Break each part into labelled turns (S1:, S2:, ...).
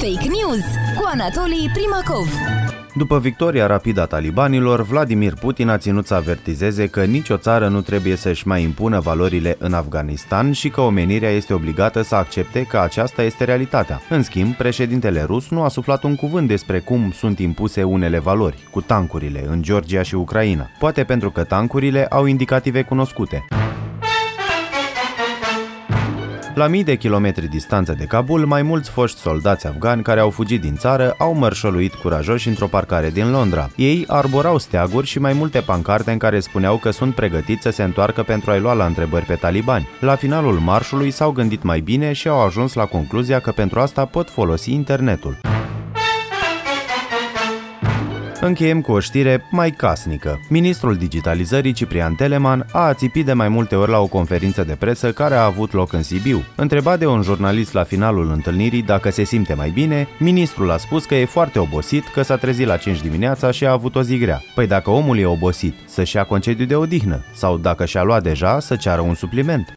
S1: Fake News cu Anatolii Primacov.
S2: După victoria rapidă a talibanilor, Vladimir Putin a ținut să avertizeze că nicio țară nu trebuie să-și mai impună valorile în Afganistan și că omenirea este obligată să accepte că aceasta este realitatea. În schimb, președintele rus nu a suflat un cuvânt despre cum sunt impuse unele valori, cu tancurile, în Georgia și Ucraina. Poate pentru că tancurile au indicative cunoscute. La mii de kilometri distanță de Kabul, mai mulți foști soldați afgani care au fugit din țară au mărșăluit curajoși într-o parcare din Londra. Ei arborau steaguri și mai multe pancarte în care spuneau că sunt pregătiți să se întoarcă pentru a-i lua la întrebări pe talibani. La finalul marșului s-au gândit mai bine și au ajuns la concluzia că pentru asta pot folosi internetul. Încheiem cu o știre mai casnică. Ministrul digitalizării Ciprian Telemann a ațipit de mai multe ori la o conferință de presă care a avut loc în Sibiu. Întrebat de un jurnalist la finalul întâlnirii dacă se simte mai bine, ministrul a spus că e foarte obosit, că s-a trezit la 5 dimineața și a avut o zi grea. Păi dacă omul e obosit, să-și ia concediu de odihnă, sau dacă și-a luat deja, să ceară un supliment.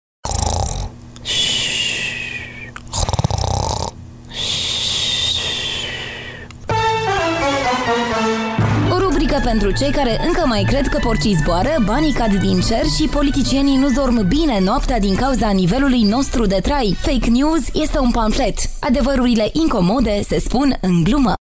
S1: Pentru cei care încă mai cred că porcii zboară, banii cad din cer și politicienii nu dorm bine noaptea din cauza nivelului nostru de trai. Fake News este un pamflet. Adevărurile incomode se spun în glumă.